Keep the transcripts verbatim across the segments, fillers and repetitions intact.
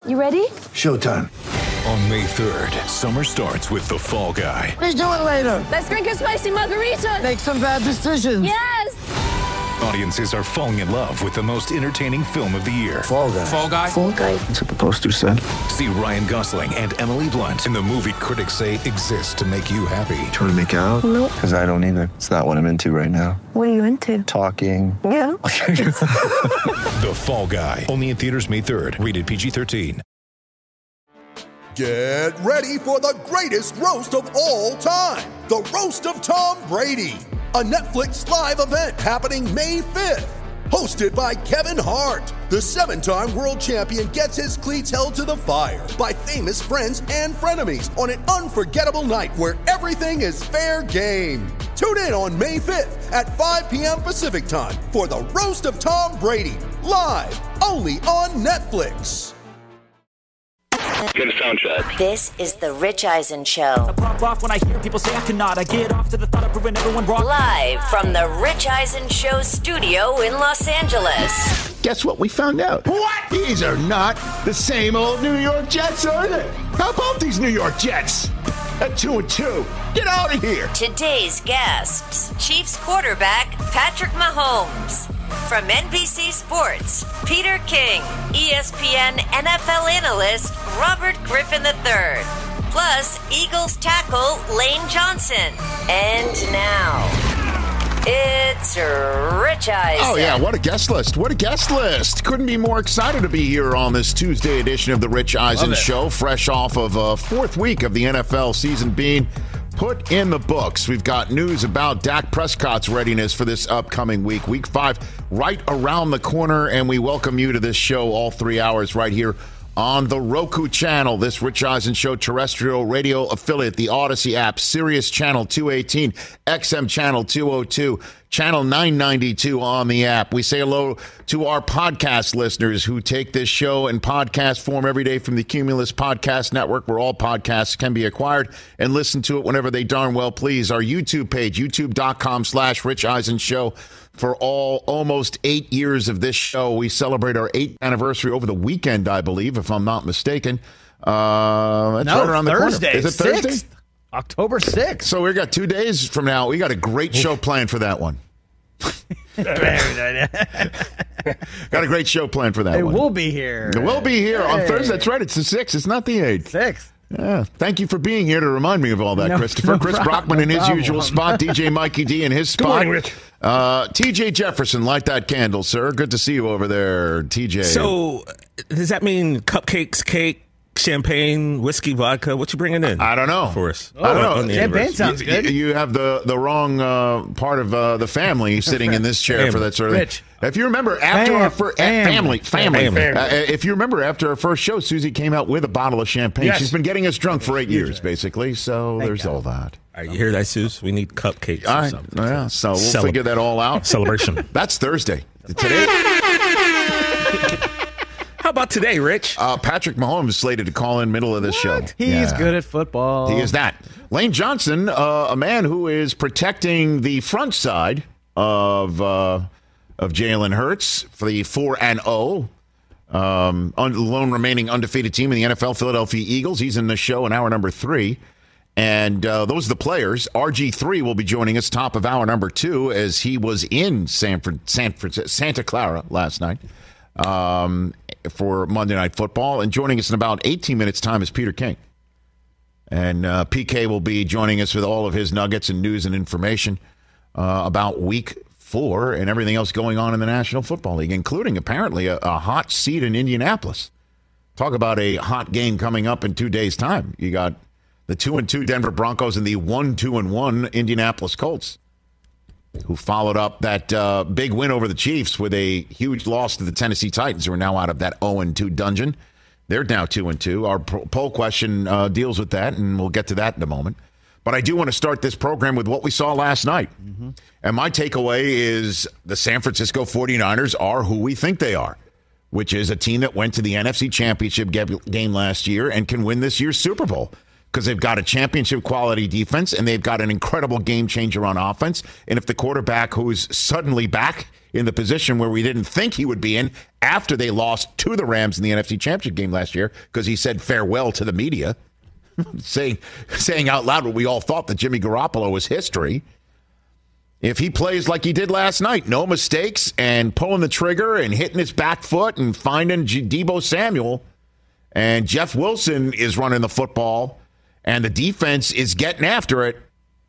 You ready? Showtime. On May third, summer starts with The Fall Guy. Let's do it later. Let's drink a spicy margarita. Make some bad decisions. Yes. Audiences are falling in love with the most entertaining film of the year. Fall Guy. Fall Guy. Fall Guy. That's what the poster said. See Ryan Gosling and Emily Blunt in the movie critics say exists to make you happy. Trying to make it out? Nope. Because I don't either. It's not what I'm into right now. What are you into? Talking. Yeah. The Fall Guy. Only in theaters May third. Rated P G thirteen. Get ready for the greatest roast of all time. The Roast of Tom Brady. A Netflix live event happening May fifth. Hosted by Kevin Hart. The seven-time world champion gets his cleats held to the fire by famous friends and frenemies on an unforgettable night where everything is fair game. Tune in on May fifth at five p.m. Pacific time for the Roast of Tom Brady. Live only on Netflix. Get a sound check. This is the Rich Eisen Show. I pop off when I hear people say I cannot. I get off to the thought of proving everyone wrong. Live from the Rich Eisen Show studio in Los Angeles. Guess what we found out? What? These are not the same old New York Jets, are they? How about these New York Jets? At two and two. Get out of here. Today's guests, Chiefs quarterback Patrick Mahomes. From N B C Sports, Peter King, E S P N N F L analyst Robert Griffin the third, plus Eagles tackle Lane Johnson. And now, it's Rich Eisen. Oh, yeah, what a guest list. What a guest list. Couldn't be more excited to be here on this Tuesday edition of the Rich Eisen Show, fresh off of a fourth week of the N F L season being put in the books. We've got news about Dak Prescott's readiness for this upcoming week. Week five right around the corner, and we welcome you to this show all three hours right here on the Roku channel, this Rich Eisen Show terrestrial radio affiliate, the Odyssey app, Sirius Channel two eighteen, X M Channel two oh two, Channel nine ninety-two on the app. We say hello to our podcast listeners who take this show in podcast form every day from the Cumulus Podcast Network, where all podcasts can be acquired, and listen to it whenever they darn well please. Our YouTube page, youtube.com slash Rich Eisen Show. For all almost eight years of this show, we celebrate our eighth anniversary over the weekend, I believe, if I'm not mistaken. Uh, it's no, right around Thursday. The corner. Is it Thursday? sixth. October sixth. So we got two days from now. We got a great show planned for that one. Got a great show planned for that it one. It will be here. It will be here hey. on Thursday. That's right. It's the sixth. It's not the eighth. Sixth. Yeah. Thank you for being here to remind me of all that, no, Christopher. No Chris problem, Brockman in no his problem. usual spot. D J Mikey D in his spot. Good morning, Rich. Uh, T J Jefferson, light that candle, sir. Good to see you over there, T J. So, does that mean cupcakes, cake, champagne, whiskey, vodka? What you bringing in? I don't know. For us. Oh, I don't know. On the Champagne anniversary. sounds good. You, you have the, the wrong uh, part of uh, the family sitting in this chair for that sort of thing. Rich. If you remember, after Fam- our first family. family, family, Family. Uh, if you remember, after our first show, Susie came out with a bottle of champagne. Yes. She's been getting us drunk for eight years, basically. So Thank there's God. all that. All right, you hear that, Suze? We need cupcakes All or right, something. yeah. So we'll Cele- figure that all out. Celebration. That's Thursday. Today, How about today, Rich? uh, Patrick Mahomes is slated to call in middle of this show. He's Yeah. good at football. He is that. Lane Johnson, uh, a man who is protecting the front side of uh, of Jalen Hurts for the four and oh, um, un- lone remaining undefeated team in the N F L, Philadelphia Eagles. He's in the show in hour number three. And uh, those are the players. R G three will be joining us top of hour number two as he was in San Fran- San Fran- Santa Clara last night um, for Monday Night Football. And joining us in about eighteen minutes' time is Peter King. And uh, P K will be joining us with all of his nuggets and news and information uh, about week four and everything else going on in the National Football League, including apparently a, a hot seat in Indianapolis. Talk about a hot game coming up in two days' time. You got the two and two Denver Broncos and the one two and one Indianapolis Colts, who followed up that uh, big win over the Chiefs with a huge loss to the Tennessee Titans, who are now out of that oh and two dungeon. They're now two and two. Our poll question uh, deals with that, and we'll get to that in a moment. But I do want to start this program with what we saw last night. Mm-hmm. And my takeaway is the San Francisco forty-niners are who we think they are, which is a team that went to the N F C Championship game last year and can win this year's Super Bowl. because they've got a championship quality defense and they've got an incredible game changer on offense. And if the quarterback who's suddenly back in the position where we didn't think he would be in after they lost to the Rams in the N F C Championship game last year because he said farewell to the media, saying saying out loud what we all thought that Jimmy Garoppolo was history. If he plays like he did last night, no mistakes and pulling the trigger and hitting his back foot and finding G- Deebo Samuel, and Jeff Wilson is running the football and the defense is getting after it,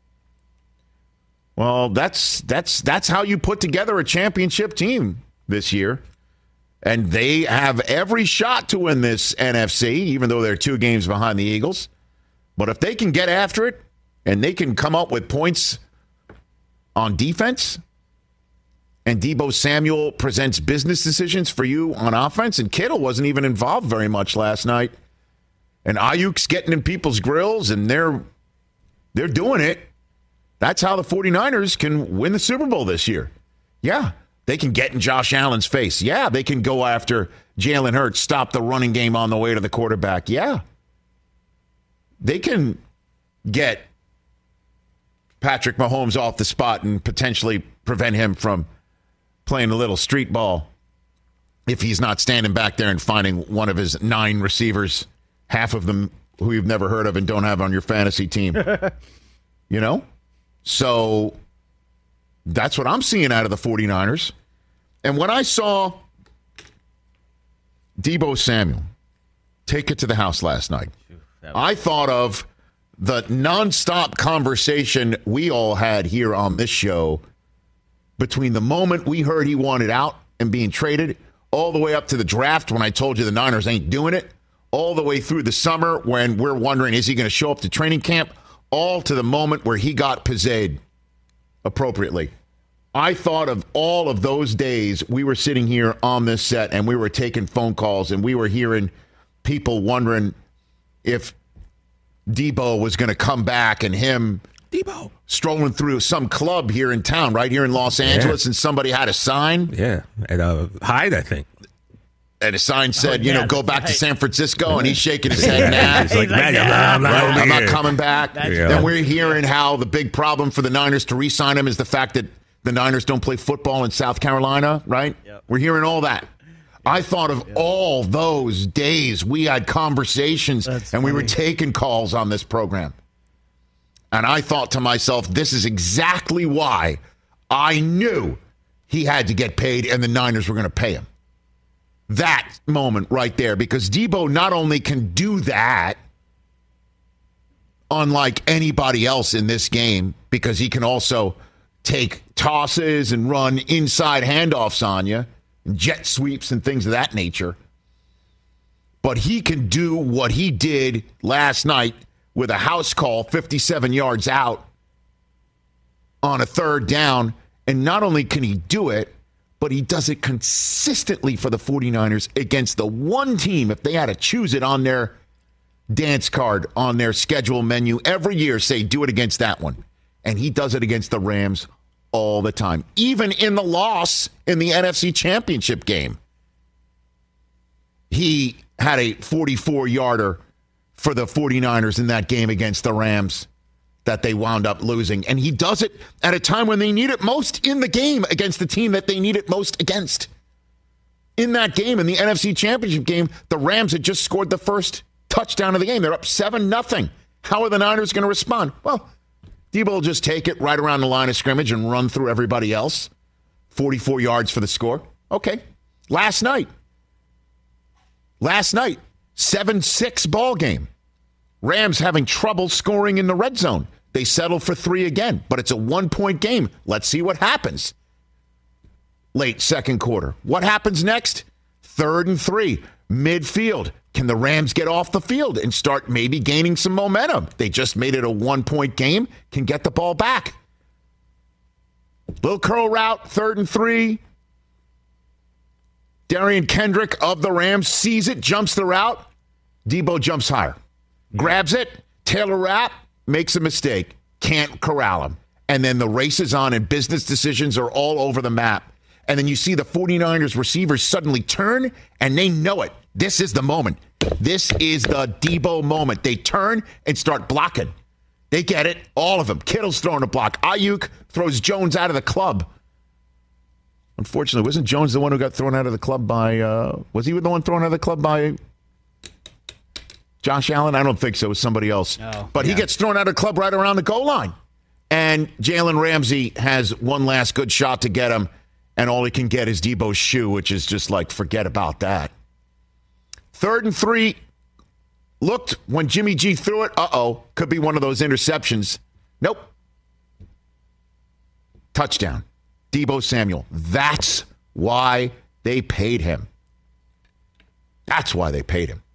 well, that's that's that's how you put together a championship team this year. And they have every shot to win this N F C, even though they're two games behind the Eagles. But if they can get after it and they can come up with points on defense, and Deebo Samuel presents business decisions for you on offense, and Kittle wasn't even involved very much last night, and Ayuk's getting in people's grills, and they're they're doing it. That's how the 49ers can win the Super Bowl this year. Yeah, they can get in Josh Allen's face. Yeah, they can go after Jalen Hurts, stop the running game on the way to the quarterback. Yeah, they can get Patrick Mahomes off the spot and potentially prevent him from playing a little street ball if he's not standing back there and finding one of his nine receivers, half of them who you've never heard of and don't have on your fantasy team. You know? So that's what I'm seeing out of the 49ers. And when I saw Deebo Samuel take it to the house last night, I thought of the nonstop conversation we all had here on this show between the moment we heard he wanted out and being traded all the way up to the draft when I told you the Niners ain't doing it, all the way through the summer when we're wondering, is he going to show up to training camp, all to the moment where he got pizzed appropriately. I thought of all of those days we were sitting here on this set and we were taking phone calls and we were hearing people wondering if Deebo was going to come back and him Deebo strolling through some club here in town, right here in Los Angeles, yeah. And somebody had a sign. Yeah, at uh, Hyde, I think. And a sign said, oh, yeah, you know, go back right. to San Francisco, and he's shaking his head yeah. now. He's like, man, yeah, I'm, not, right? I'm not here. coming back. Yeah. Then we're hearing how the big problem for the Niners to re-sign him is the fact that the Niners don't play football in South Carolina, right? Yep. We're hearing all that. I thought of yep. all those days we had conversations That's and funny. we were taking calls on this program. And I thought to myself, this is exactly why I knew he had to get paid and the Niners were going to pay him. That moment right there, because Deebo not only can do that, unlike anybody else in this game, because he can also take tosses and run inside handoffs on you, jet sweeps and things of that nature. But he can do what he did last night with a house call fifty-seven yards out on a third down. And not only can he do it, but he does it consistently for the 49ers against the one team, if they had to choose it on their dance card, on their schedule menu every year, say, do it against that one. And he does it against the Rams all the time. Even in the loss in the N F C Championship game, he had a forty-four-yarder for the 49ers in that game against the Rams that they wound up losing. And he does it at a time when they need it most in the game against the team that they need it most against. In that game, in the N F C Championship game, the Rams had just scored the first touchdown of the game. They're up seven nothing. How are the Niners going to respond? Well, Deebo will just take it right around the line of scrimmage and run through everybody else. forty-four yards for the score. Okay. Last night. Last night, seven six ball game. Rams having trouble scoring in the red zone. They settled for three again, but it's a one-point game. Let's see what happens. Late second quarter. What happens next? Third and three. Midfield. Can the Rams get off the field and start maybe gaining some momentum? They just made it a one-point game. Can get the ball back. Little curl route, third and three. Darian Kendrick of the Rams sees it, jumps the route. Deebo jumps higher. Grabs it. Taylor Rapp makes a mistake. Can't corral him. And then the race is on and business decisions are all over the map. And then you see the 49ers receivers suddenly turn and they know it. This is the moment. This is the Debo moment. They turn and start blocking. They get it, all of them. Kittle's throwing a block. Ayuk throws Jones out of the club. Unfortunately, wasn't Jones the one who got thrown out of the club by, uh, was he the one thrown out of the club by Josh Allen? I don't think so. It was somebody else. Oh, but yeah. he gets thrown out of the club right around the goal line. And Jalen Ramsey has one last good shot to get him, and all he can get is Debo's shoe, which is just like, forget about that. Third and three. Looked when Jimmy G threw it. Uh-oh. Could be one of those interceptions. Nope. Touchdown. Debo Samuel. That's why they paid him. That's why they paid him.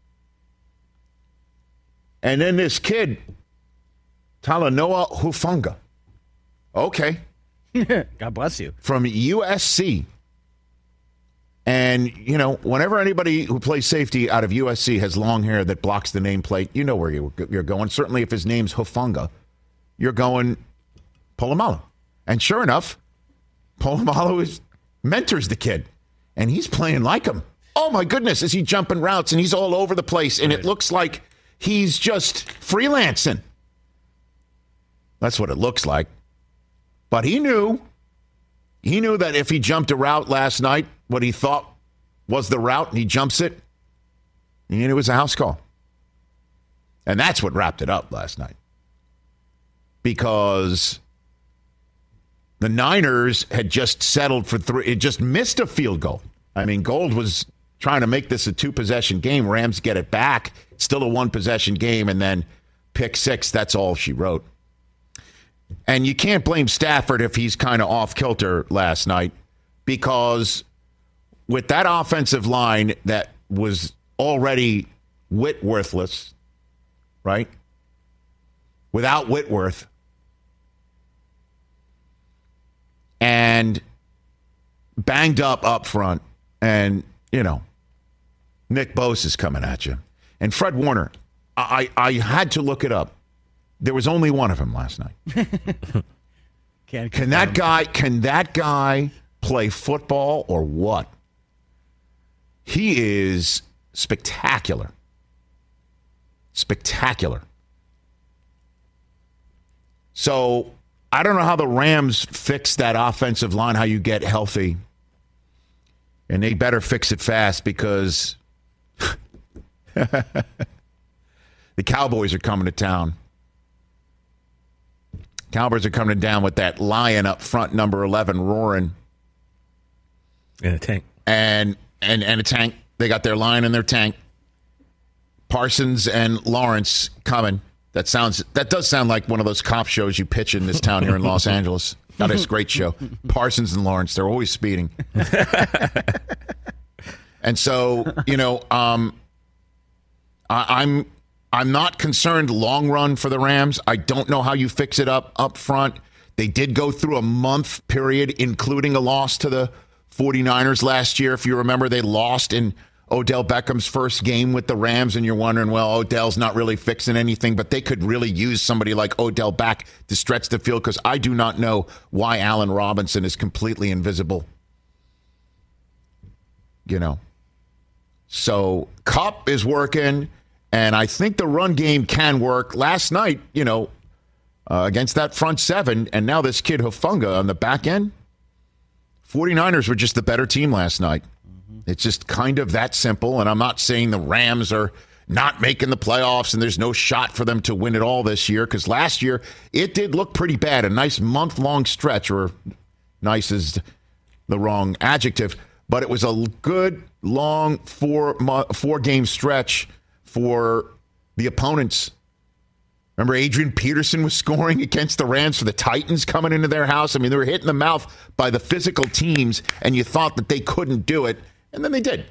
And then this kid, Talanoa Hufanga. Okay. God bless you. From U S C. And, you know, whenever anybody who plays safety out of U S C has long hair that blocks the nameplate, you know where you're going. Certainly if his name's Hufanga, you're going Polamalu. And sure enough, Polamalu is, mentors the kid. And he's playing like him. Oh, my goodness, is he jumping routes, and he's all over the place. And it looks like he's just freelancing. That's what it looks like. But he knew. He knew that if he jumped a route last night, what he thought was the route, and he jumps it, and it was a house call. And that's what wrapped it up last night. Because the Niners had just settled for three. It just missed a field goal. I mean, Gold was trying to make this a two-possession game. Rams get it back. Still a one-possession game, and then pick six. That's all she wrote. And you can't blame Stafford if he's kind of off-kilter last night, because with that offensive line that was already Whitworthless, right? Without Whitworth, and banged up up front, and, you know, Nick Bosa is coming at you. And Fred Warner, I, I had to look it up. There was only one of them last night. Can't can that guy can that guy play football or what? He is spectacular. Spectacular. So I don't know how the Rams fix that offensive line, how you get healthy. And they better fix it fast, because the Cowboys are coming to town. Cowboys are coming down with that lion up front, number eleven, roaring. In a tank. And, and, and a tank. They got their lion in their tank. Parsons and Lawrence coming. That sounds. That does sound like one of those cop shows you pitch in this town here in Los Angeles. That is a great show. Parsons and Lawrence, they're always speeding. And so, you know, um, I, I'm I'm not concerned long run for the Rams. I don't know how you fix it up up front. They did go through a month period, including a loss to the 49ers last year. If you remember, they lost in Odell Beckham's first game with the Rams, and you're wondering, well, Odell's not really fixing anything, but they could really use somebody like Odell back to stretch the field, because I do not know why Allen Robinson is completely invisible. You know. So Kupp is working, and I think the run game can work. Last night, you know, uh, against that front seven, and now this kid Hufanga on the back end, 49ers were just the better team last night. It's just kind of that simple, and I'm not saying the Rams are not making the playoffs and there's no shot for them to win it all this year, because last year it did look pretty bad, a nice month-long stretch, or nice is the wrong adjective, but it was a good, long four, four-game stretch for the opponents. Remember, Adrian Peterson was scoring against the Rams for the Titans coming into their house. I mean, they were hit in the mouth by the physical teams, and you thought that they couldn't do it. And then they did.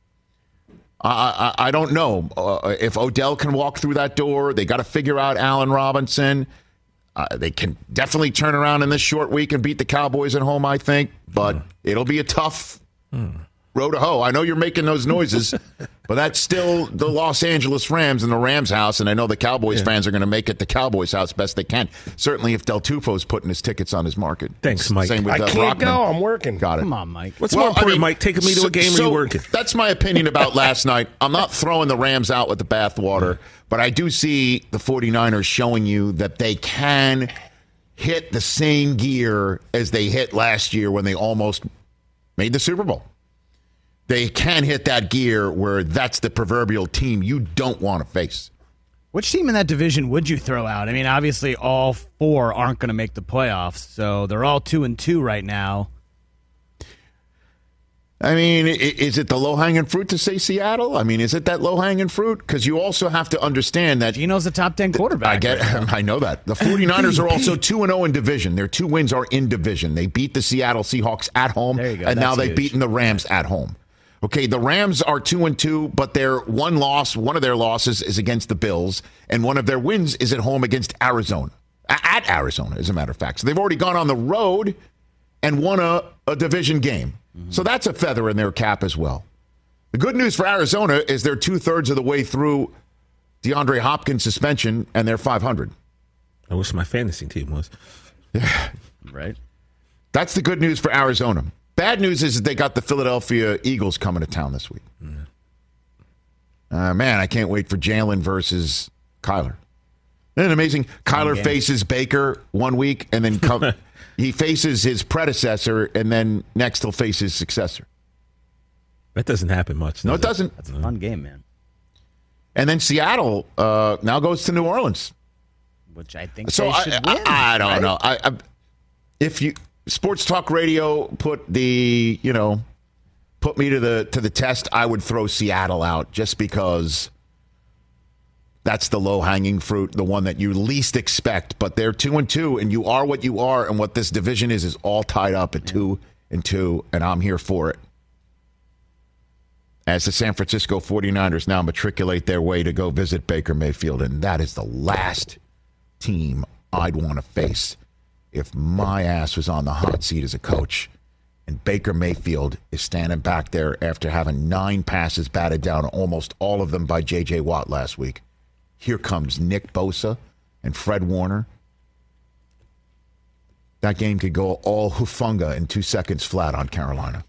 I, I, I don't know uh, if Odell can walk through that door. They got to figure out Allen Robinson. Uh, they can definitely turn around in this short week and beat the Cowboys at home, I think. But mm. it'll be a tough mm. row to hoe. I know you're making those noises, but that's still the Los Angeles Rams and the Rams house, and I know the Cowboys yeah. fans are going to make it the Cowboys house best they can. Certainly if Del Tufo's putting his tickets on his market. Thanks, Mike. Same with, I uh, can't Brockman. go. I'm working. Got it. Come on, Mike. What's well, more important, I mean, Mike, taking me to a game so, or you working? That's my opinion about last night. I'm not throwing the Rams out with the bathwater, but I do see the 49ers showing you that they can hit the same gear as they hit last year when they almost made the Super Bowl. They can hit that gear where that's the proverbial team you don't want to face. Which team in that division would you throw out? I mean, obviously all four aren't going to make the playoffs, so they're all two and two right now. I mean, is it the low-hanging fruit to say Seattle? I mean, is it that low-hanging fruit? Because you also have to understand that Gino's a top ten quarterback. I get, right I know that. The 49ers are also two and oh in division. Their two wins are in division. They beat the Seattle Seahawks at home, there you go. and That's now they've huge. beaten the Rams at home. Okay, the Rams are two and two, but their one loss, one of their losses is against the Bills, and one of their wins is at home against Arizona. At Arizona, as a matter of fact. So they've already gone on the road and won a, a division game. Mm-hmm. So that's a feather in their cap as well. The good news for Arizona is they're two-thirds of the way through DeAndre Hopkins' suspension, and they're five hundred. I wish my fantasy team was. Yeah. Right. That's the good news for Arizona. Bad news is that they got the Philadelphia Eagles coming to town this week. Mm. Uh, man, I can't wait for Jalen versus Kyler. Isn't it amazing? Kyler faces Baker one week, and then come, he faces his predecessor, and then next he'll face his successor. That doesn't happen much. No, it it? doesn't. That's a fun game, man. And then Seattle uh, now goes to New Orleans. Which I think so they I, should I, win. I, I don't right? know. I, I, if you Sports Talk Radio put the, you know, put me to the to the test, I would throw Seattle out just because that's the low-hanging fruit, the one that you least expect. But they're two and two, and you are what you are, and what this division is is all tied up at two and two, and I'm here for it. As the San Francisco 49ers now matriculate their way to go visit Baker Mayfield, and that is the last team I'd want to face if my ass was on the hot seat as a coach and Baker Mayfield is standing back there after having nine passes batted down, almost all of them by J J. Watt last week. Here comes Nick Bosa and Fred Warner. That game could go all hufunga in two seconds flat on Carolina.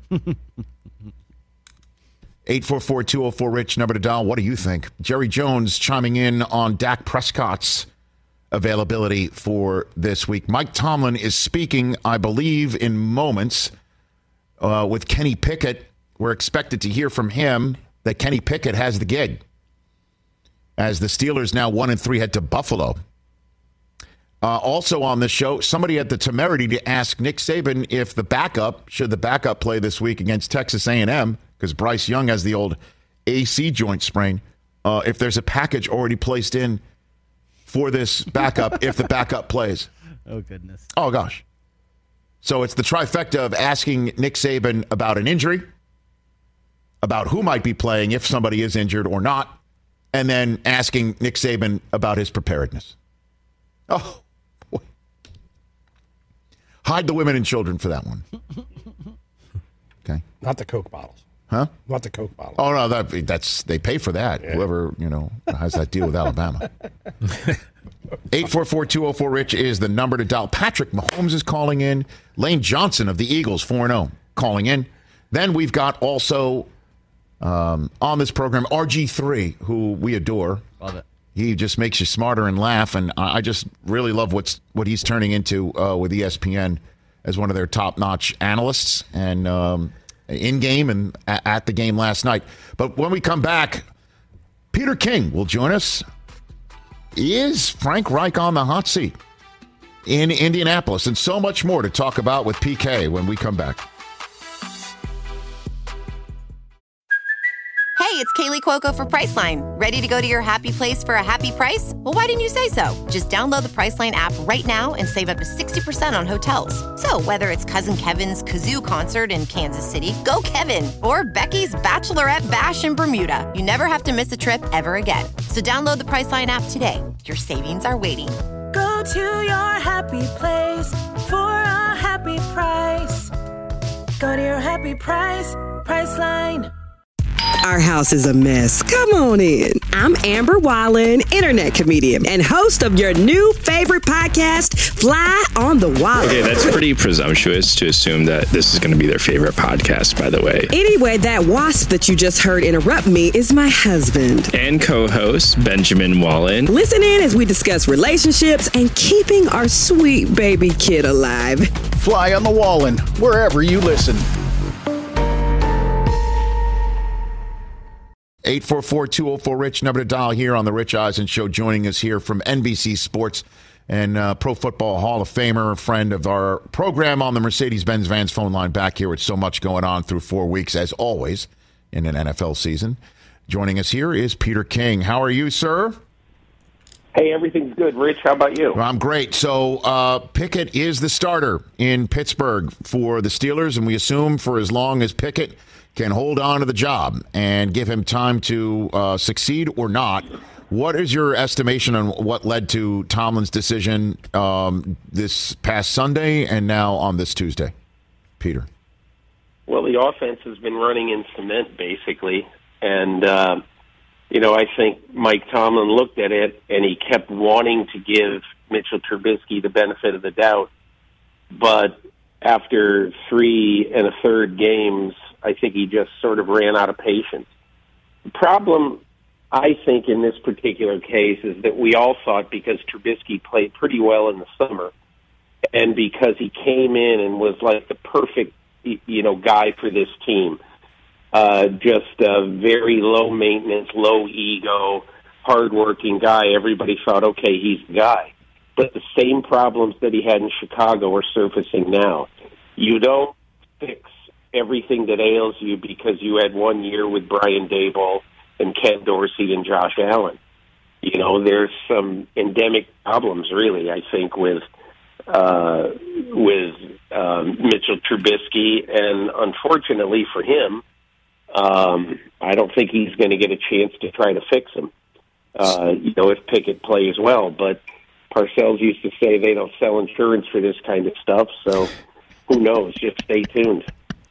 eight four four, two oh four, RICH, number to dial. What do you think? Jerry Jones chiming in on Dak Prescott's availability for this week. Mike Tomlin is speaking, I believe, in moments uh, with Kenny Pickett. We're expected to hear from him that Kenny Pickett has the gig, as the Steelers now one and three head to Buffalo. Uh, also on this show, somebody had the temerity to ask Nick Saban if the backup, should the backup play this week against Texas A and M, because Bryce Young has the old A C joint sprain, uh, if there's a package already placed in for this backup if the backup plays. Oh, goodness. Oh, gosh. So it's the trifecta of asking Nick Saban about an injury, about who might be playing if somebody is injured or not, and then asking Nick Saban about his preparedness. Oh, boy. Hide the women and children for that one. Okay. Not the Coke bottles. Huh? Not the Coke bottles. Oh, no, that, that's they pay for that. Yeah. Whoever, you know, has that deal with Alabama. eight four four, two oh four, RICH is the number to dial. Patrick Mahomes is calling in. Lane Johnson of the Eagles, four and oh, calling in. Then we've got also um, on this program, R G three, who we adore. Love it. He just makes you smarter and laugh, and I just really love what's what he's turning into uh, with E S P N as one of their top-notch analysts, and um, in-game and a- at the game last night. But when we come back, Peter King will join us. Is Frank Reich on the hot seat in Indianapolis? And so much more to talk about with P K when we come back. Hey, it's Kaylee Cuoco for Priceline. Ready to go to your happy place for a happy price? Well, why didn't you say so? Just download the Priceline app right now and save up to sixty percent on hotels. So whether it's Cousin Kevin's Kazoo Concert in Kansas City, go Kevin, or Becky's Bachelorette Bash in Bermuda, you never have to miss a trip ever again. So download the Priceline app today. Your savings are waiting. Go to your happy place for a happy price. Go to your happy price, Priceline. Our house is a mess. Come on in. I'm Amber Wallen, internet comedian and host of your new favorite podcast, Fly on the Wall. Okay, that's pretty presumptuous to assume that this is going to be their favorite podcast, by the way. Anyway, that wasp that you just heard interrupt me is my husband. And co-host, Benjamin Wallen. Listen in as we discuss relationships and keeping our sweet baby kid alive. Fly on the Wallen, wherever you listen. eight four four, two oh four, RICH, number to dial here on the Rich Eisen Show. Joining us here from N B C Sports and uh, Pro Football Hall of Famer, friend of our program on the Mercedes-Benz Vans phone line back here with so much going on through four weeks, as always, in an N F L season. Joining us here is Peter King. How are you, sir? Hey, everything's good. Rich, how about you? I'm great. So uh, Pickett is the starter in Pittsburgh for the Steelers, and we assume for as long as Pickett can hold on to the job and give him time to uh, succeed or not. What is your estimation on what led to Tomlin's decision um, this past Sunday and now on this Tuesday, Peter? Well, the offense has been running in cement, basically. And, uh, you know, I think Mike Tomlin looked at it and he kept wanting to give Mitchell Trubisky the benefit of the doubt. But after three and a third games, I think he just sort of ran out of patience. The problem, I think, in this particular case is that we all thought because Trubisky played pretty well in the summer and because he came in and was like the perfect, you know, guy for this team, uh, just a very low maintenance, low ego, hardworking guy, everybody thought, okay, he's the guy. But the same problems that he had in Chicago are surfacing now. You don't fix everything that ails you because you had one year with Brian Daboll and Ken Dorsey and Josh Allen. You know, there's some endemic problems, really, I think, with uh, with um, Mitchell Trubisky, and unfortunately for him, um, I don't think he's going to get a chance to try to fix them, uh, you know, if Pickett plays well. But Parcells used to say they don't sell insurance for this kind of stuff, so who knows? Just stay tuned.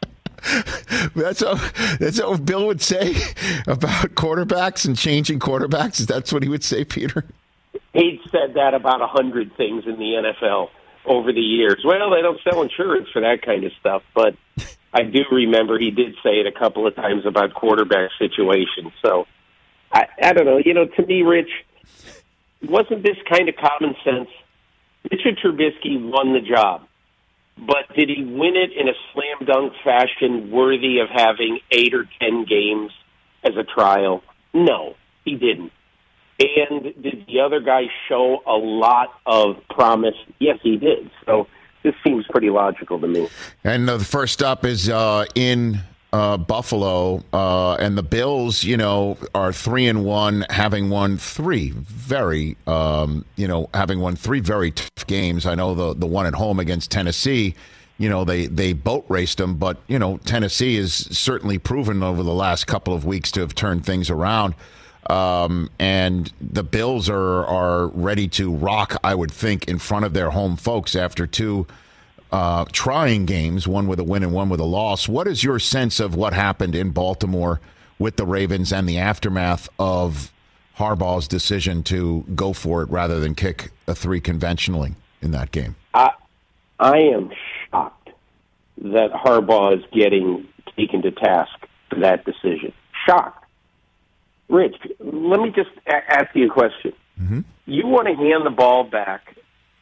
That's what, that's what Bill would say about quarterbacks and changing quarterbacks. That's what he would say, Peter? He'd said that about a hundred things in the N F L over the years. Well, they don't sell insurance for that kind of stuff, but I do remember he did say it a couple of times about quarterback situations. So, I, I don't know. You know, to me, Rich, wasn't this kind of common sense? Mitchell Trubisky won the job. But did he win it in a slam dunk fashion worthy of having eight or ten games as a trial? No, he didn't. And did the other guy show a lot of promise? Yes, he did. So this seems pretty logical to me. And the first up is uh, in uh, Buffalo, uh, and the Bills, you know, are three and one, having won three very, um, you know, having won three very tough games. I know the the one at home against Tennessee, you know, they they boat raced them, but you know, Tennessee has certainly proven over the last couple of weeks to have turned things around. Um, and the Bills are are ready to rock, I would think, in front of their home folks after two Uh, trying games, one with a win and one with a loss. What is your sense of what happened in Baltimore with the Ravens and the aftermath of Harbaugh's decision to go for it rather than kick a three conventionally in that game? I, I am shocked that Harbaugh is getting taken to task for that decision. Shocked. Rich, let me just a- ask you a question. Mm-hmm. You want to hand the ball back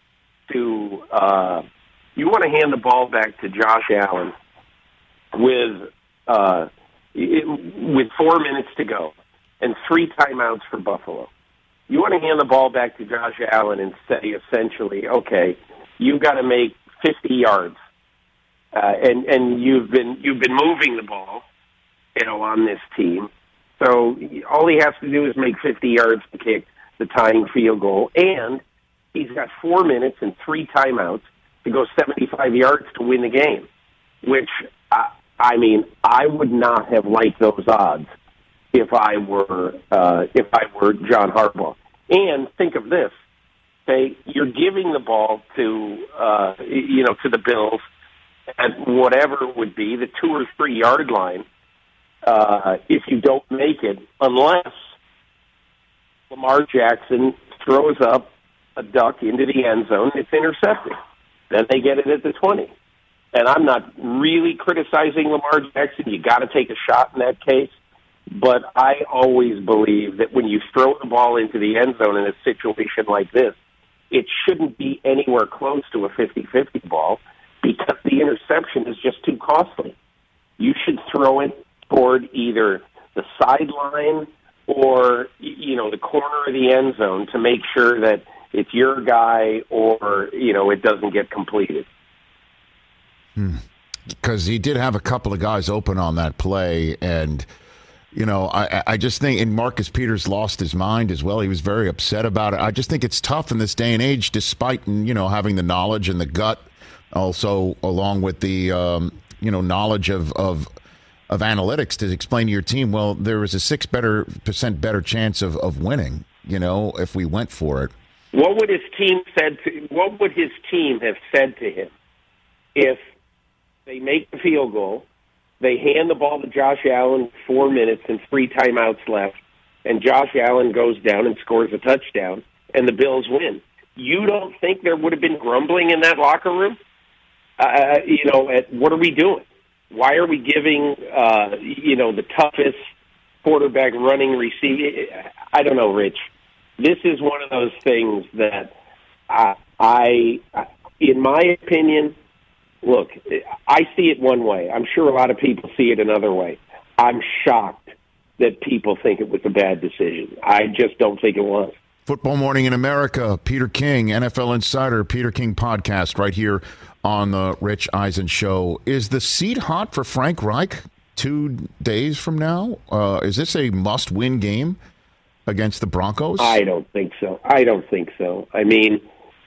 to uh, you want to hand the ball back to Josh Allen with uh, with four minutes to go and three timeouts for Buffalo. You want to hand the ball back to Josh Allen and say essentially, okay, you've got to make fifty yards, uh, and and you've been you've been moving the ball, you know, on this team. So all he has to do is make fifty yards to kick the tying field goal, and he's got four minutes and three timeouts to go seventy-five yards to win the game. Which I, I mean, I would not have liked those odds if I were uh, if I were John Harbaugh. And think of this: okay, you're giving the ball to uh, you know to the Bills at whatever would be the two or three yard line uh, if you don't make it, unless Lamar Jackson throws up a duck into the end zone, it's intercepted. Then they get it at the twenty. And I'm not really criticizing Lamar Jackson. You got to take a shot in that case. But I always believe that when you throw the ball into the end zone in a situation like this, it shouldn't be anywhere close to a fifty-fifty ball because the interception is just too costly. You should throw it toward either the sideline or, you know, the corner of the end zone to make sure that it's your guy or, you know, it doesn't get completed. Because he did have a couple of guys open on that play, and you know, I, I just think, and Marcus Peters lost his mind as well. He was very upset about it. I just think it's tough in this day and age, despite, you know, having the knowledge and the gut, also along with the, um, you know, knowledge of, of of analytics to explain to your team, well, there was a six better percent better chance of, of winning, you know, if we went for it. What would his team said to, what would his team have said to him if they make the field goal, they hand the ball to Josh Allen, four minutes and three timeouts left, and Josh Allen goes down and scores a touchdown, and the Bills win? You don't think there would have been grumbling in that locker room? Uh, you know, at, what are we doing? Why are we giving, uh, you know, the toughest quarterback running receiving? I don't know, Rich. This is one of those things that I, I in my opinion, look, I see it one way. I'm sure a lot of people see it another way. I'm shocked that people think it was a bad decision. I just don't think it was. Football Morning in America, Peter King, N F L Insider, Peter King podcast right here on the Rich Eisen Show. Is the seat hot for Frank Reich two days from now? Uh, is this a must-win game against the Broncos? I don't think so. I don't think so. I mean,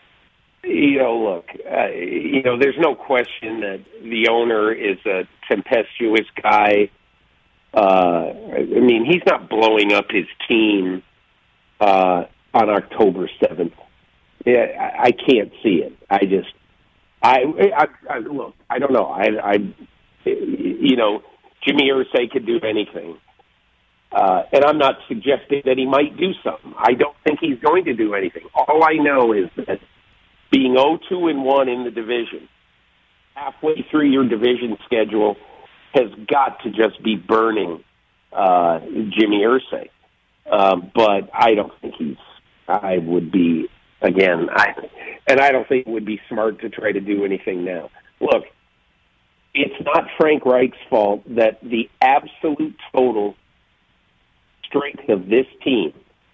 you know, look, uh, you know, there's no question that the owner is a tempestuous guy. Uh, I mean, he's not blowing up his team uh, on October seventh. Yeah, I, I can't see it. I just, I, I, I look, I don't know. I, I, you know, Jimmy Irsay could do anything. Uh, and I'm not suggesting that he might do something. I don't think he's going to do anything. All I know is that being oh two and one in the division, halfway through your division schedule, has got to just be burning uh, Jimmy Irsay. Uh, but I don't think he's, I would be, again, I, and I don't think it would be smart to try to do anything now. Look, it's not Frank Reich's fault that the absolute total strength of this team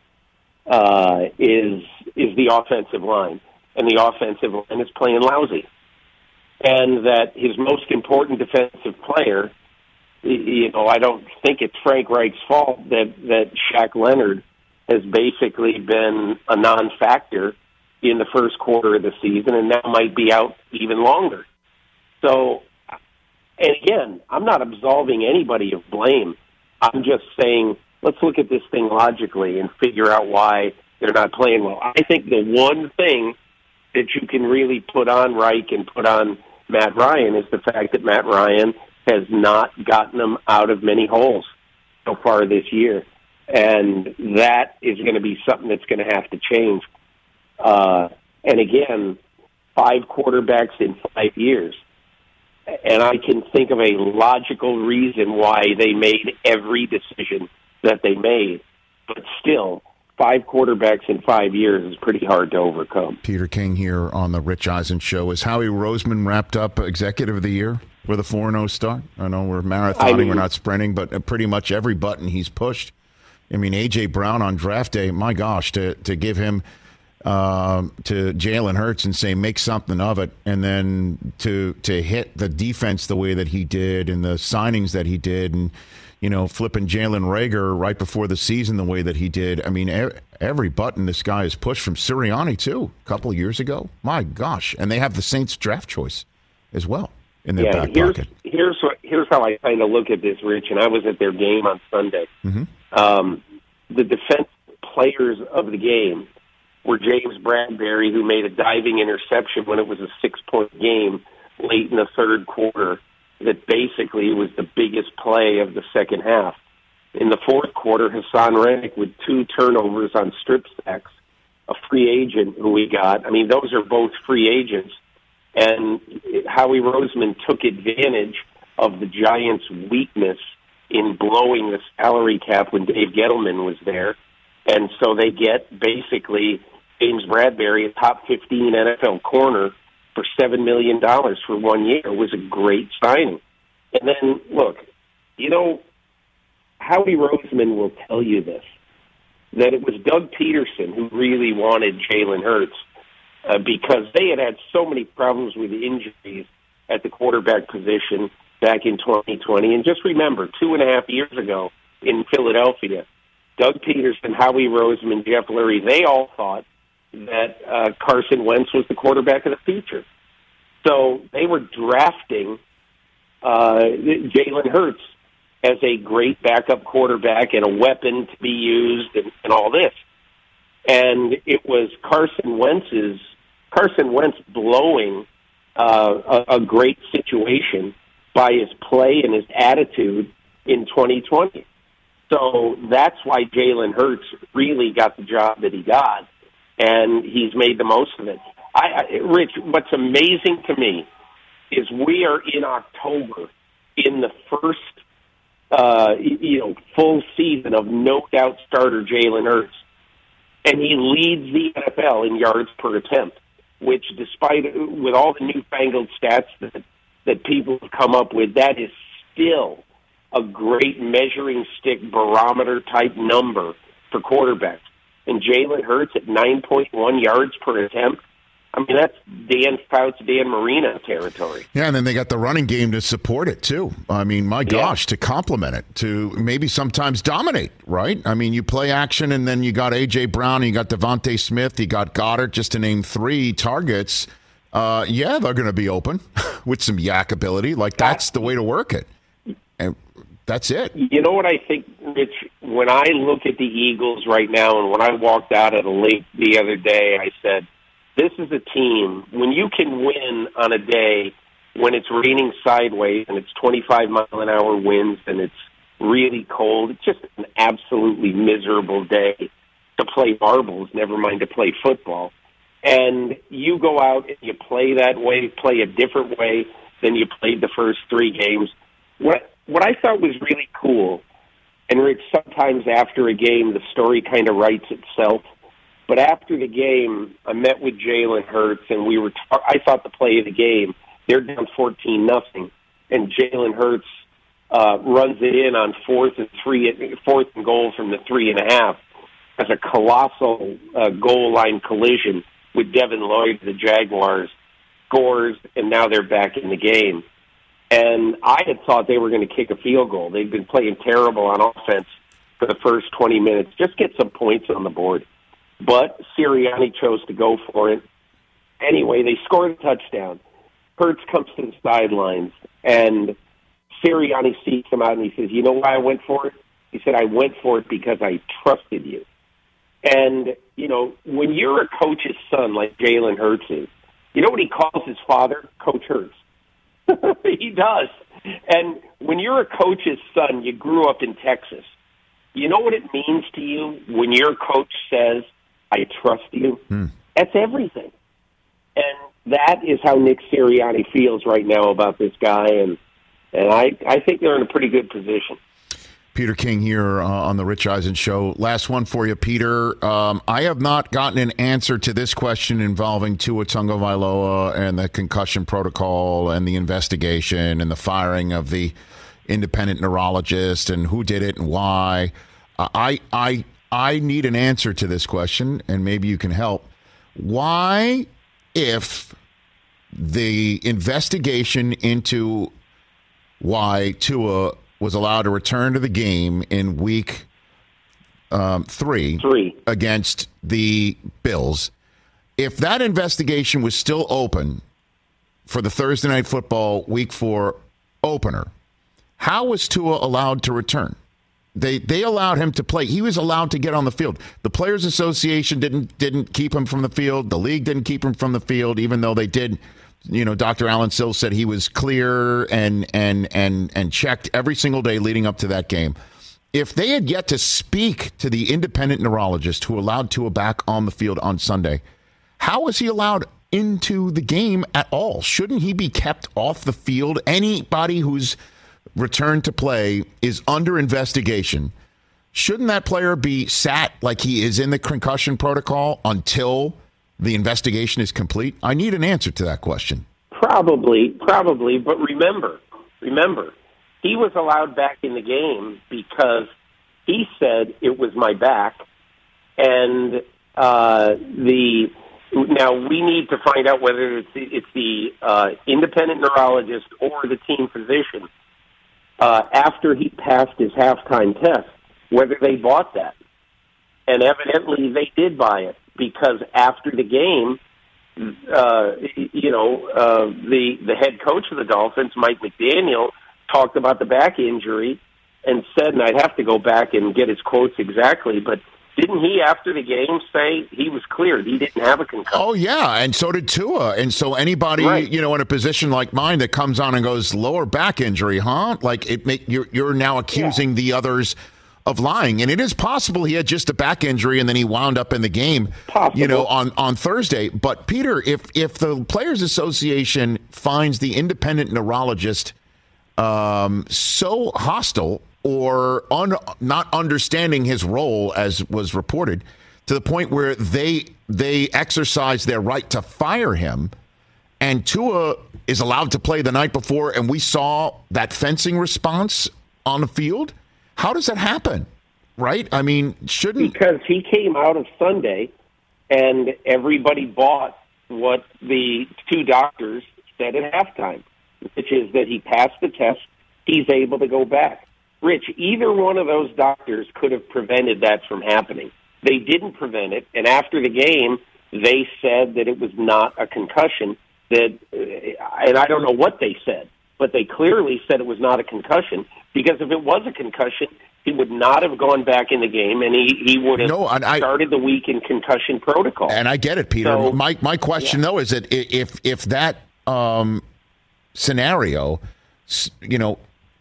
uh, is is the offensive line, and the offensive line is playing lousy, and that his most important defensive player, you know, I don't think it's Frank Reich's fault that that Shaq Leonard has basically been a non-factor in the first quarter of the season, and now might be out even longer. So, and again, I'm not absolving anybody of blame. I'm just saying, let's look at this thing logically and figure out why they're not playing well. I think the one thing that you can really put on Reich and put on Matt Ryan is the fact that Matt Ryan has not gotten them out of many holes so far this year. And that is going to be something that's going to have to change. Uh, and again, five quarterbacks in five years. And I can think of a logical reason why they made every decision that they made. But still, five quarterbacks in five years is pretty hard to overcome. Peter King here on the Rich Eisen Show. Is Howie Roseman wrapped up Executive of the Year with a four and oh start? I know we're marathoning, I mean, we're not sprinting, but pretty much every button he's pushed. I mean, A J. Brown on draft day, my gosh, to, to give him um, to Jalen Hurts and say, make something of it, and then to to hit the defense the way that he did and the signings that he did, and, you know, flipping Jalen Reagor right before the season the way that he did. I mean, every button this guy has pushed, from Sirianni, too, a couple of years ago. My gosh. And they have the Saints draft choice as well in their yeah, back here's, pocket. Here's, what, here's how I kind of look at this, Rich, and I was at their game on Sunday. Mm-hmm. Um, the defensive players of the game were James Bradbury, who made a diving interception when it was a six-point game late in the third quarter that basically was the biggest play of the second half. In the fourth quarter, Hassan Reddick with two turnovers on strip sacks, a free agent who we got. I mean, those are both free agents. And Howie Roseman took advantage of the Giants' weakness in blowing the salary cap when Dave Gettleman was there. And so they get basically James Bradbury, a top fifteen N F L corner, for seven million dollars for one year. It was a great signing. And then, look, you know, Howie Roseman will tell you this, that it was Doug Peterson who really wanted Jalen Hurts uh, because they had had so many problems with injuries at the quarterback position back in twenty twenty. And just remember, two and a half years ago in Philadelphia, Doug Peterson, Howie Roseman, Jeff Lurie, they all thought that uh, Carson Wentz was the quarterback of the future. So they were drafting uh, Jalen Hurts as a great backup quarterback and a weapon to be used and, and all this. And it was Carson Wentz's, Carson Wentz blowing uh, a, a great situation by his play and his attitude in twenty twenty. So that's why Jalen Hurts really got the job that he got, and he's made the most of it. I, I, Rich, what's amazing to me is we are in October in the first, uh, you know, full season of no doubt starter Jalen Hurts, and he leads the N F L in yards per attempt, which, despite with all the newfangled stats that that people have come up with, that is still a great measuring stick barometer type number for quarterbacks. And Jalen Hurts at nine point one yards per attempt, I mean, that's Dan Fouts, Dan Marino territory. Yeah, and then they got the running game to support it, too. I mean, my gosh, yeah. to complement it, to maybe sometimes dominate, right? I mean, you play action, and then you got A J. Brown, and you got Devontae Smith, you got Goddard, just to name three targets. Uh, yeah, they're going to be open with some yak ability. Like, that's the way to work it. And that's it. You know what I think, Rich? When I look at the Eagles right now, and when I walked out of the lake the other day, I said, this is a team, when you can win on a day when it's raining sideways and it's twenty-five mile an hour winds and it's really cold, it's just an absolutely miserable day to play marbles, never mind to play football. And you go out and you play that way, play a different way than you played the first three games. What what I thought was really cool, and Rick, sometimes after a game the story kind of writes itself, but after the game I met with Jalen Hurts and we were. T- I thought the play of the game, they're down fourteen nothing, and Jalen Hurts uh, runs it in on fourth and three, fourth and goal from the three and a half, as a colossal uh, goal line collision with Devin Lloyd, the Jaguars, scores, and now they're back in the game. And I had thought they were going to kick a field goal. They've been playing terrible on offense for the first twenty minutes. Just get some points on the board. But Sirianni chose to go for it. Anyway, they scored a touchdown. Hurts comes to the sidelines, and Sirianni seeks him out, and he says, you know why I went for it? He said, I went for it because I trusted you. And, you know, when you're a coach's son like Jalen Hurts is, you know what he calls his father? Coach Hurts. He does. And when you're a coach's son, you grew up in Texas. You know what it means to you when your coach says, I trust you? Hmm. That's everything. And that is how Nick Sirianni feels right now about this guy. And and I, I think they're in a pretty good position. Peter King here uh, on the Rich Eisen Show. Last one for you, Peter. Um, I have not gotten an answer to this question involving Tua Tagovailoa and the concussion protocol and the investigation and the firing of the independent neurologist and who did it and why. Uh, I I I need an answer to this question, and maybe you can help. Why, if the investigation into why Tua was allowed to return to the game in week um, three, three against the Bills, if that investigation was still open for the Thursday Night Football week four opener, how was Tua allowed to return? They they allowed him to play. He was allowed to get on the field. The Players Association didn't didn't keep him from the field. The league didn't keep him from the field, even though they did you know, Doctor Alan Sills said he was clear and and and and checked every single day leading up to that game. If they had yet to speak to the independent neurologist who allowed Tua back on the field on Sunday, how was he allowed into the game at all? Shouldn't he be kept off the field? Anybody who's returned to play is under investigation. Shouldn't that player be sat like he is in the concussion protocol until the investigation is complete? I need an answer to that question. Probably, probably. But remember, remember, he was allowed back in the game because he said it was my back. And uh, the now we need to find out whether it's the, it's the uh, independent neurologist or the team physician uh, after he passed his halftime test, whether they bought that. And evidently they did buy it, because after the game, uh, you know, uh, the, the head coach of the Dolphins, Mike McDaniel, talked about the back injury and said, and I'd have to go back and get his quotes exactly, but didn't he, after the game, say he was cleared? He didn't have a concussion. Oh, yeah, and so did Tua. And so anybody, right. you know, in a position like mine that comes on and goes, lower back injury, huh? Like, it make you're, you're now accusing yeah. the others of lying. And it is possible he had just a back injury and then he wound up in the game, possible. you know, on, on Thursday. But, Peter, if, if the Players Association finds the independent neurologist um, so hostile or un, not understanding his role, as was reported, to the point where they they exercise their right to fire him, and Tua is allowed to play the night before, and we saw that fencing response on the field, how does that happen? Right? I mean, shouldn't... Because he came out of Sunday, and everybody bought what the two doctors said at halftime, which is that he passed the test, he's able to go back. Rich, either one of those doctors could have prevented that from happening. They didn't prevent it, and after the game, they said that it was not a concussion. That, and I don't know what they said, but they clearly said it was not a concussion, because if it was a concussion, he would not have gone back in the game, and he, he would have no, I, started the week in concussion protocol. And I get it, Peter. So, my my question, yeah. though, is that if, if that um, scenario, you know,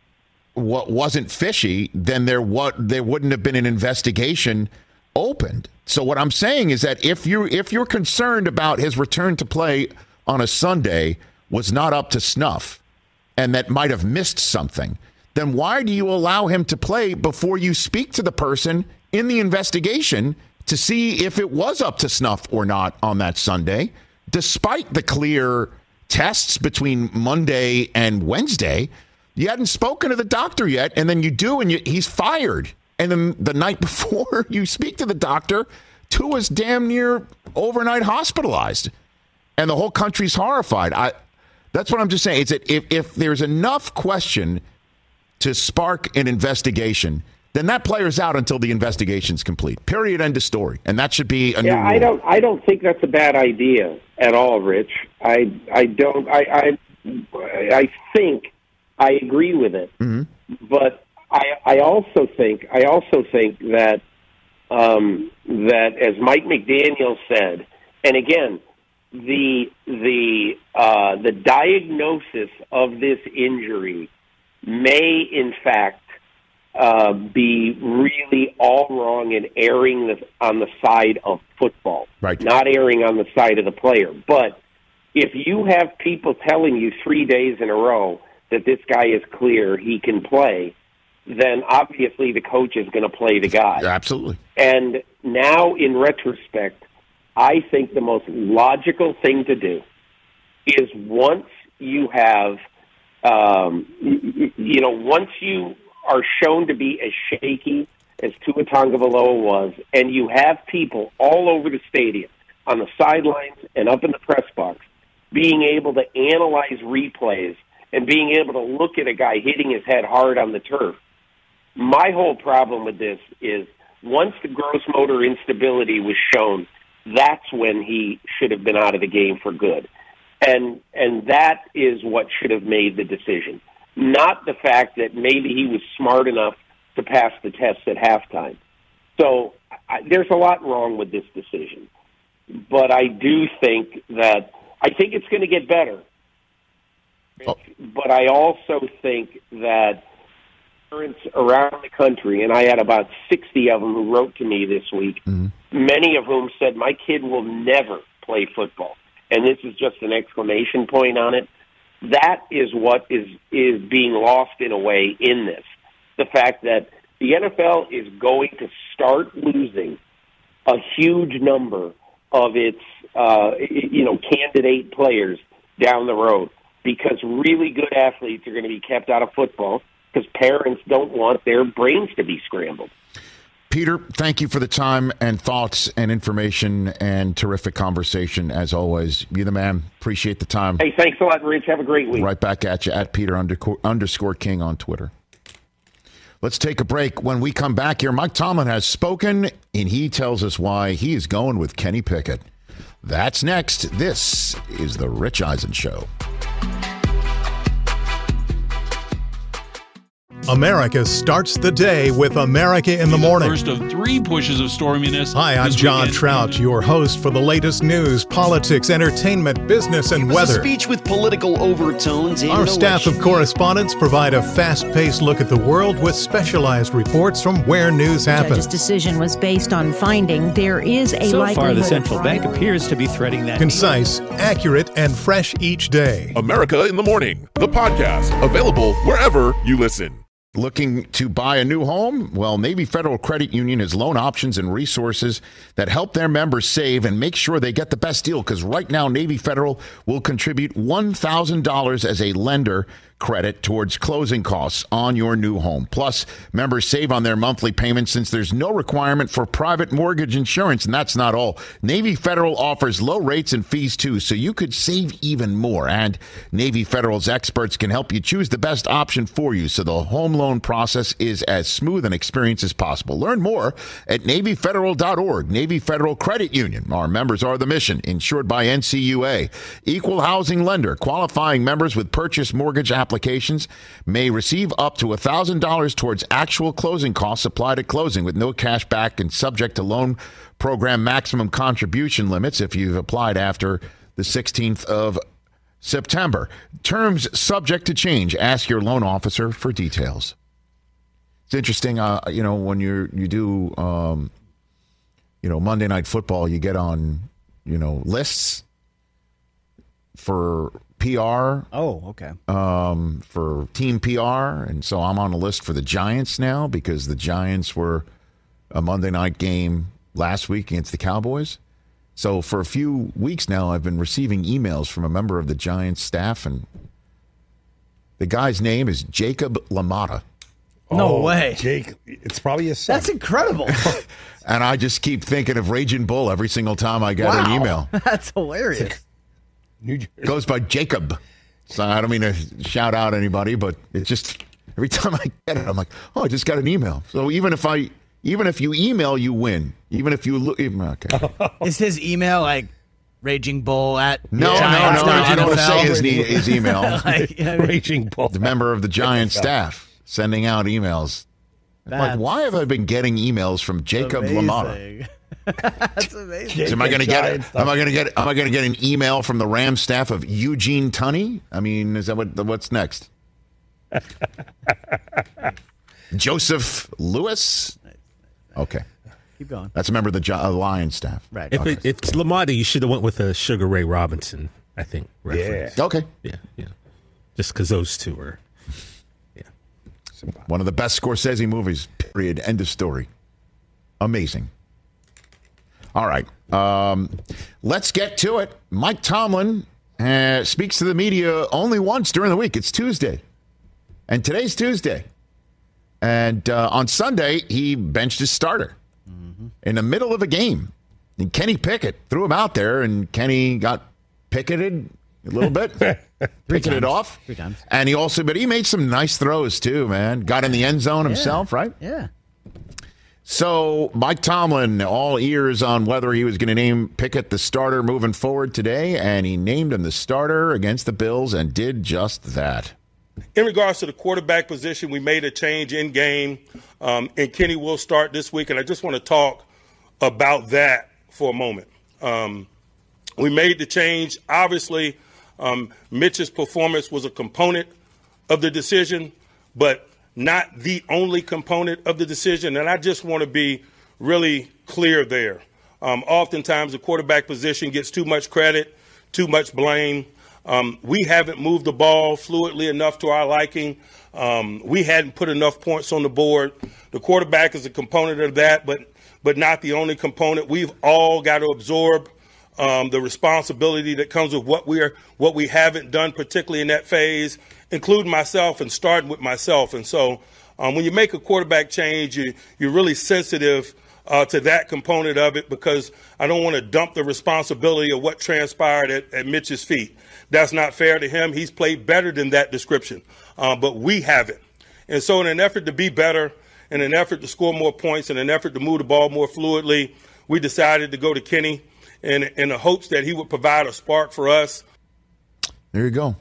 what wasn't fishy, then there what there wouldn't have been an investigation opened. So what I'm saying is that if you if you're concerned about his return to play on a Sunday was not up to snuff and that might have missed something, then why do you allow him to play before you speak to the person in the investigation to see if it was up to snuff or not on that Sunday, despite the clear tests between Monday and Wednesday? You hadn't spoken to the doctor yet, and then you do, and you, he's fired. And then the night before you speak to the doctor, Tua's damn near overnight hospitalized. And the whole country's horrified. I, that's what I'm just saying. Is that if, if there's enough question to spark an investigation, then that player's out until the investigation's complete. Period. End of story. And that should be a new yeah, rule. I don't. I don't think that's a bad idea at all, Rich. I. I don't. I. I. I think. I agree with it, mm-hmm. but I, I also think I also think that um, that as Mike McDaniel said, and again, the the uh, the diagnosis of this injury may in fact uh, be really all wrong and erring the, on the side of football, right? Not erring on the side of the player. But if you have people telling you three days in a row that this guy is clear, he can play, then obviously the coach is going to play the guy. Absolutely. And now, in retrospect, I think the most logical thing to do is once you have, um, you know, once you are shown to be as shaky as Tua Tagovailoa was, and you have people all over the stadium, on the sidelines and up in the press box, being able to analyze replays and being able to look at a guy hitting his head hard on the turf. My whole problem with this is once the gross motor instability was shown, that's when he should have been out of the game for good. And and that is what should have made the decision, not the fact that maybe he was smart enough to pass the test at halftime. So I, there's a lot wrong with this decision. But I do think that I think it's going to get better. Oh. But I also think that parents around the country, and I had about sixty of them who wrote to me this week, mm-hmm. many of whom said, my kid will never play football. And this is just an exclamation point on it. That is what is, is being lost in a way in this. The fact that the N F L is going to start losing a huge number of its, uh, you know, candidate players down the road because really good athletes are going to be kept out of football because parents don't want their brains to be scrambled. Peter, thank you for the time and thoughts and information and terrific conversation as always. You're the man. Appreciate the time. Hey, thanks a lot, Rich. Have a great week. Right back at you at Peter underscore, underscore King on Twitter. Let's take a break. When we come back here, Mike Tomlin has spoken, and he tells us why he is going with Kenny Pickett. That's next. This is The Rich Eisen Show. America starts the day with America in the Morning. First of three pushes of storminess. Hi, I'm John weekend. Trout, your host for the latest news, politics, entertainment, business, and it was weather. A speech with political overtones. And Our staff of correspondents provide a fast-paced look at the world with specialized reports from where news happens. The decision was based on finding there is a so likelihood. So far, the central of bank appears to be threading that. Concise, accurate, and fresh each day. America in the Morning, the podcast, available wherever you listen. Looking to buy a new home? Well, Navy Federal Credit Union has loan options and resources that help their members save and make sure they get the best deal. Because right now, Navy Federal will contribute one thousand dollars as a lender credit towards closing costs on your new home. Plus, members save on their monthly payments since there's no requirement for private mortgage insurance. And that's not all. Navy Federal offers low rates and fees, too, so you could save even more. And Navy Federal's experts can help you choose the best option for you so the home loan process is as smooth an experience as possible. Learn more at Navy Federal dot org. Navy Federal Credit Union. Our members are the mission, insured by N C U A. Equal housing lender. Qualifying members with purchase mortgage applications may receive up to one thousand dollars towards actual closing costs applied at closing with no cash back and subject to loan program maximum contribution limits if you've applied after the sixteenth of September. Terms subject to change. Ask your loan officer for details. It's interesting, uh, you know, when you you do, um, you know, Monday Night Football, you get on, you know, lists for P R. Oh, okay. Um, for team P R. And so I'm on a list for the Giants now because the Giants were a Monday night game last week against the Cowboys. So for a few weeks now, I've been receiving emails from a member of the Giants staff, and the guy's name is Jacob LaMotta. No oh, way. Jake, it's probably a son. That's incredible. And I just keep thinking of Raging Bull every single time I get wow. an email. That's hilarious. New Jersey. Goes by Jacob. So I don't mean to shout out anybody, but it's just every time I get it, I'm like, oh, I just got an email. So even if I, even if you email, you win. Even if you look, okay. Is his email like Raging Bull at no, no, no, no, I don't want to say his, his email. like, I mean, Raging Bull, the member of the Giant staff sending out emails. Like, why have I been getting emails from Jacob LaMotta? That's amazing. So am I going to get it? Am I going to get? Am I going to get an email from the Rams staff of Eugene Tunney? I mean, is that what? What's next? Joseph Lewis. Okay, keep going. That's a member of the Gi- uh, Lions staff. Right. If okay. it, it's LaMotta, you should have went with a Sugar Ray Robinson. I think. Reference. Yeah. Okay. Yeah. Yeah. Just because those two are. Yeah. One of the best Scorsese movies. Period. End of story. Amazing. All right. Um, let's get to it. Mike Tomlin uh, speaks to the media only once during the week. It's Tuesday. And today's Tuesday. And uh, on Sunday, he benched his starter mm-hmm. in the middle of a game. And Kenny Pickett threw him out there, and Kenny got picketed a little bit. Picketed off. Three times. And he also, but he made some nice throws too, man. Got in the end zone himself, yeah. right? Yeah. So, Mike Tomlin, all ears on whether he was going to name Pickett the starter moving forward today, and he named him the starter against the Bills and did just that. In regards to the quarterback position, we made a change in game, um, and Kenny will start this week, and I just want to talk about that for a moment. Um, we made the change. Obviously, Um, Mitch's performance was a component of the decision, but not the only component of the decision. And I just want to be really clear there. Um, oftentimes, the quarterback position gets too much credit, too much blame. Um, we haven't moved the ball fluidly enough to our liking. Um, we hadn't put enough points on the board. The quarterback is a component of that, but but not the only component. We've all got to absorb um, the responsibility that comes with what we're what we haven't done, particularly in that phase, including myself and starting with myself. And so, um, when you make a quarterback change, you, you're really sensitive uh, to that component of it, because I don't want to dump the responsibility of what transpired at, at Mitch's feet. That's not fair to him. He's played better than that description, uh, but we haven't. And so, in an effort to be better, in an effort to score more points, in an effort to move the ball more fluidly, we decided to go to Kenny in, in the hopes that he would provide a spark for us. There you go.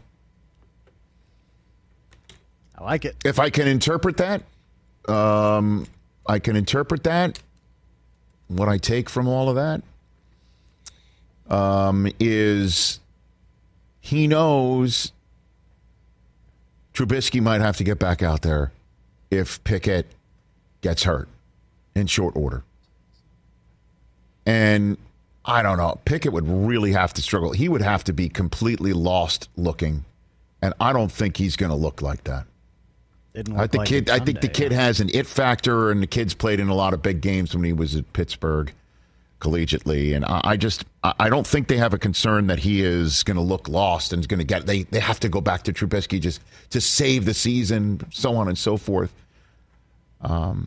I like it. If I can interpret that, um, I can interpret that. What I take from all of that um, is he knows Trubisky might have to get back out there if Pickett gets hurt in short order. And I don't know. Pickett would really have to struggle. He would have to be completely lost looking. And I don't think he's going to look like that. Didn't I look think like kid. it I think the Sunday, kid yeah. has an it factor, and the kid's played in a lot of big games when he was at Pittsburgh, collegiately. And I, I just, I, I don't think they have a concern that he is going to look lost and is going to get. They they have to go back to Trubisky just to save the season, so on and so forth. Um,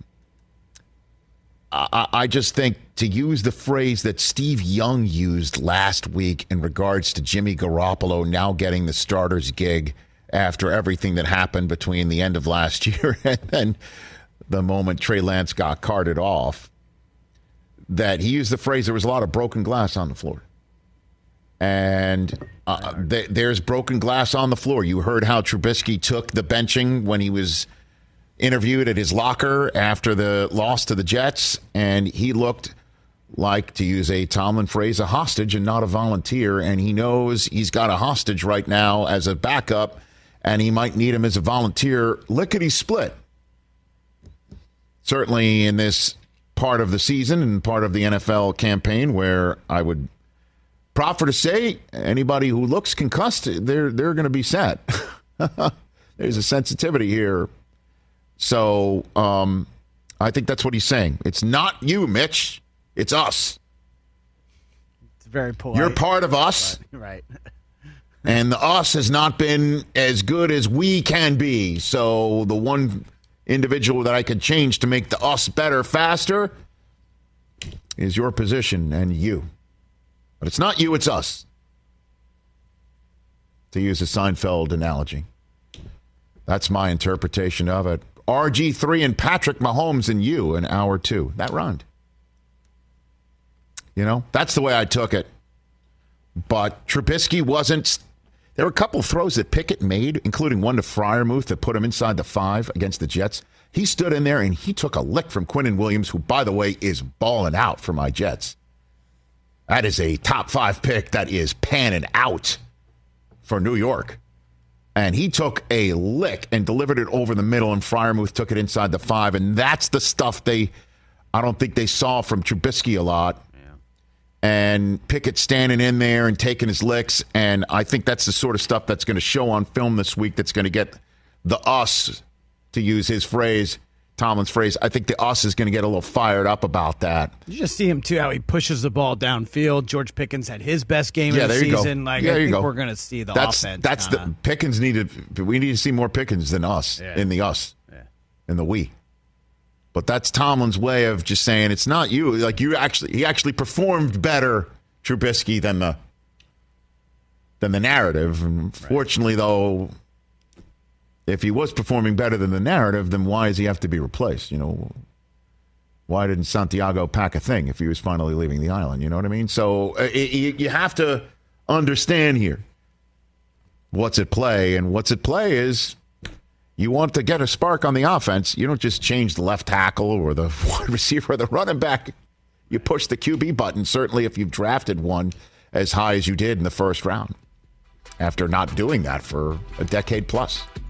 I, I just think, to use the phrase that Steve Young used last week in regards to Jimmy Garoppolo now getting the starter's gig after everything that happened between the end of last year and then the moment Trey Lance got carted off, that he used the phrase, there was a lot of broken glass on the floor. And uh, th- there's broken glass on the floor. You heard how Trubisky took the benching when he was interviewed at his locker after the loss to the Jets, and he looked like, to use a Tomlin phrase, a hostage and not a volunteer. And he knows he's got a hostage right now as a backup, and he might need him as a volunteer lickety-split. Certainly in this part of the season and part of the N F L campaign, where I would proffer to say anybody who looks concussed, they're, they're going to be sad. There's a sensitivity here. So um, I think that's what he's saying. It's not you, Mitch. It's us. It's very polite. You're part of us. Right. And the us has not been as good as we can be. So the one individual that I could change to make the us better faster is your position and you. But it's not you, it's us. To use a Seinfeld analogy. That's my interpretation of it. R G three and Patrick Mahomes and you in hour two. That rhymed. You know, that's the way I took it. But Trubisky wasn't. There were a couple throws that Pickett made, including one to Freiermuth that put him inside the five against the Jets. He stood in there and he took a lick from Quinnen Williams, who, by the way, is balling out for my Jets. That is a top five pick that is panning out for New York. And he took a lick and delivered it over the middle, and Freiermuth took it inside the five. And that's the stuff they, I don't think they saw from Trubisky a lot. And Pickett standing in there and taking his licks. And I think that's the sort of stuff that's going to show on film this week that's going to get the us, to use his phrase, Tomlin's phrase. I think the us is going to get a little fired up about that. You just see him, too, how he pushes the ball downfield. George Pickens had his best game yeah, of the there you season. Go. Like, yeah, I there think you go. we're going to see the that's, offense. That's kinda. the Pickens needed. We need to see more Pickens than us yeah. in the us, yeah. in the we. But that's Tomlin's way of just saying it's not you. Like you actually, he actually performed better, Trubisky, than the than the narrative. And right. Fortunately, though, if he was performing better than the narrative, then why does he have to be replaced? You know, why didn't Santiago pack a thing if he was finally leaving the island? You know what I mean? So uh, it, you have to understand here what's at play, and what's at play is. You want to get a spark on the offense, you don't just change the left tackle or the wide receiver or the running back. You push the Q B button, certainly if you've drafted one as high as you did in the first round. after not doing that for a decade plus.